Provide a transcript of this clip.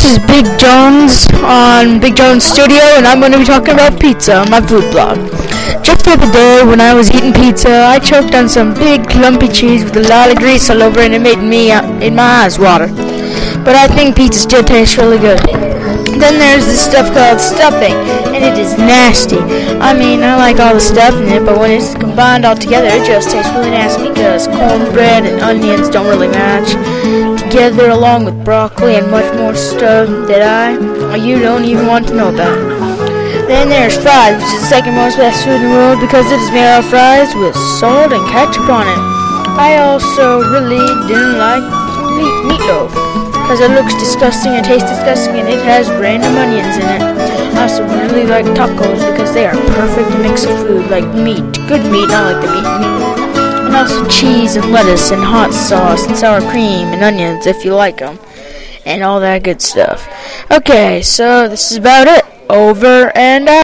is Big Jones on Big Jones Studio, and I'm going to be talking about pizza on my food blog. Just the other day, when I was eating pizza, I choked on some big clumpy cheese with a lot of grease all over it, and it made my eyes water. But I think pizza still tastes really good. Then there's this stuff called stuffing, and it is nasty. I mean, I like all the stuff in it, but when it's combined all together, it just tastes really nasty because cornbread and onions don't really match together, along with broccoli and much more stuff that you don't even want to know about. Then there's fries, which is the second most best food in the world because it is made out of fries with salt and ketchup on it. I also really didn't like meatloaf because it looks disgusting and tastes disgusting, and it has random onions in it. I also really like tacos because they are a perfect mix of food, like meat, good meat, not like the meat. And also cheese and lettuce and hot sauce and sour cream and onions if you like them, and all that good stuff. Okay, so this is about it. Over and out.